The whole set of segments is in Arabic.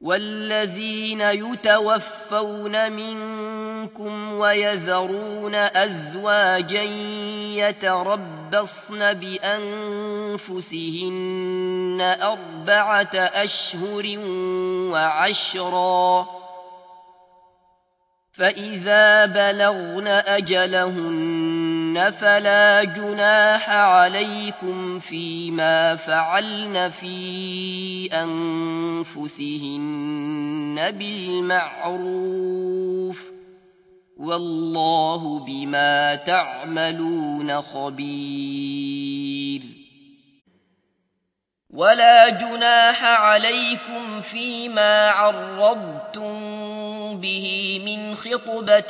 والذين يتوفون منكم ويذرون أزواجا يتربصن بأنفسهن 4 أشهر وعشرا، فإذا بلغن أجلهن فلا جناح عليكم فيما فعلن في أنفسهن بالمعروف، والله بما تعملون خبير. ولا جناح عليكم فيما عرضتم به من خطبة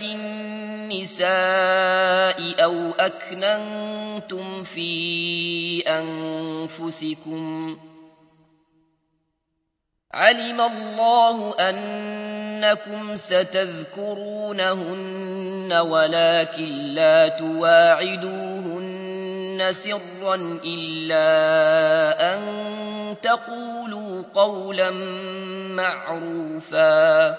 النساء أو أكننتم في أنفسكم، علم الله أنكم ستذكرونهن ولكن لا تواعدوهن سرا إلا أن تقولوا قولا معروفا،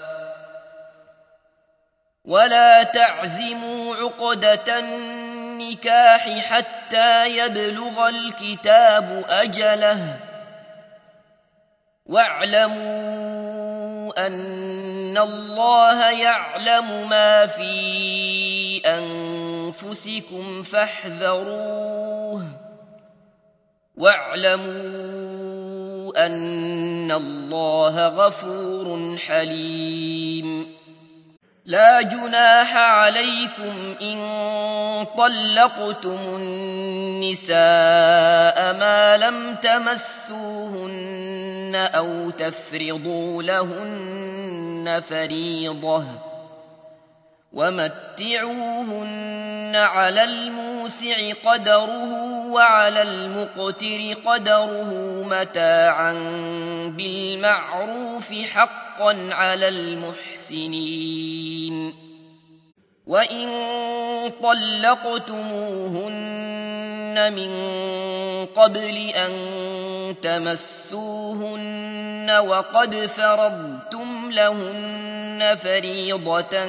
ولا تعزموا عقدة النكاح حتى يبلغ الكتاب أجله، واعلموا أن الله يعلم ما في أنفسكم فاحذروه، واعلموا أن الله غفور حليم. لا جناح عليكم إن طلقتم النساء ما لم تمسوهن أو تفرضوا لهن فريضة، ومتعوهن على الموسع قدره وعلى المقتر قدره متاعا بالمعروف حقا على المحسنين. وإن طلقتموهن من قبل أن تمسوهن وقد فرضتم لهن فريضة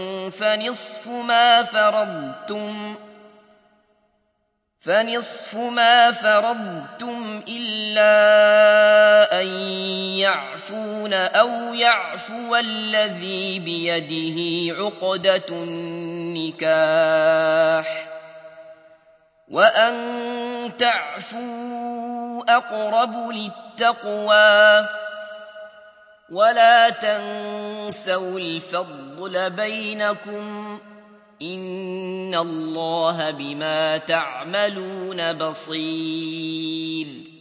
فنصف ما فرضتم إلا أن يعفون أو يعفو الذي بيده عقدة النكاح، وأن تعفوا أقرب للتقوى، ولا تنسوا الفضل بينكم، إن الله بما تعملون بصير.